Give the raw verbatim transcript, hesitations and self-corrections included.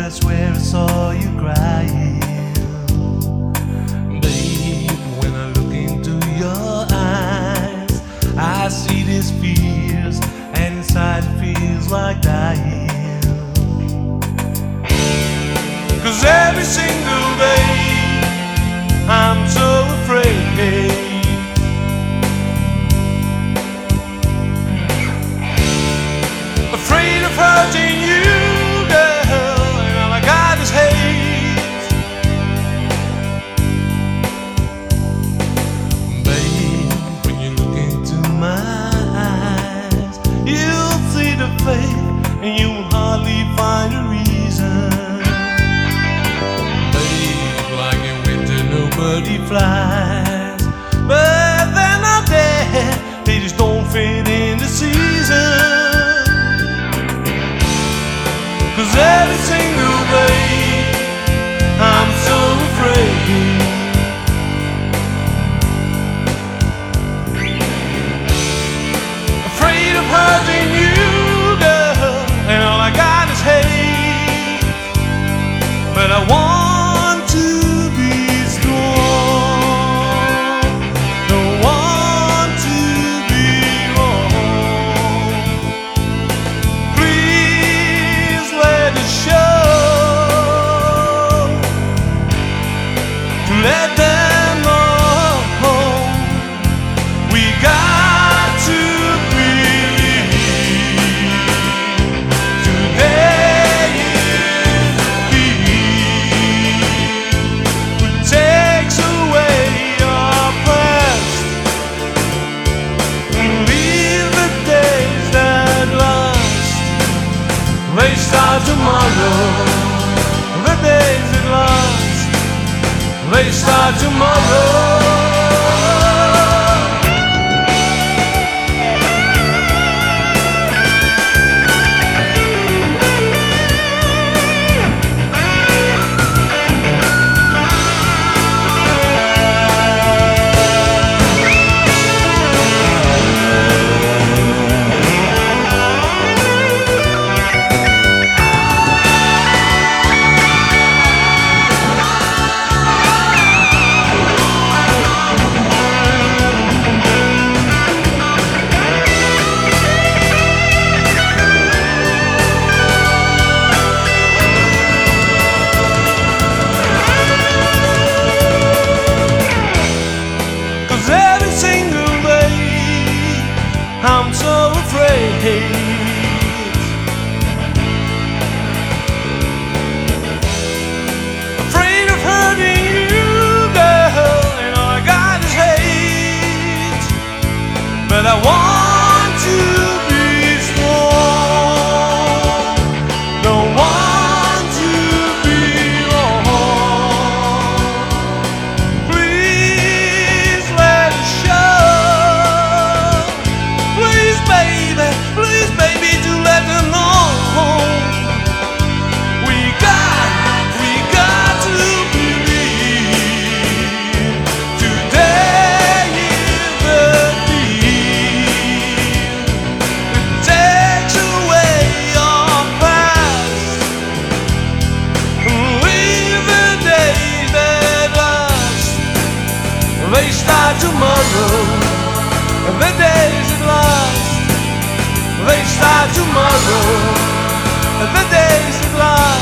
I swear I saw you crying. Babe, when I look into your eyes, I see these fears, and inside it feels like dying. 'Cause every single day I'm so afraid, afraid of hurting you, girl, and all I got is hate. Babe, when you look into my eyes, you'll see the faith, and you'll hardly find a reason. Babe, like in winter nobody flies, but they're not there, they just don't fit in the season. 'Cause every single day I'm so afraid, afraid of hurting you, girl, and all I got is hate. But I want to be strong, don't want to be wrong. Please let it show, to let them know we got to believe. Today is the eve which takes away our past and leave the days that last. They start tomorrow, the days that last. They start tomorrow. Every single day I'm so afraid, afraid of hurting you, girl, and all I got is hate. But I want to be strong, don't want to be wrong. Please let it show, please baby, please baby, to let them know we got, we got to believe. Today is the eve that takes away our past and leave the days that last. They start tomorrow, the days that last. They start tomorrow, the days that last.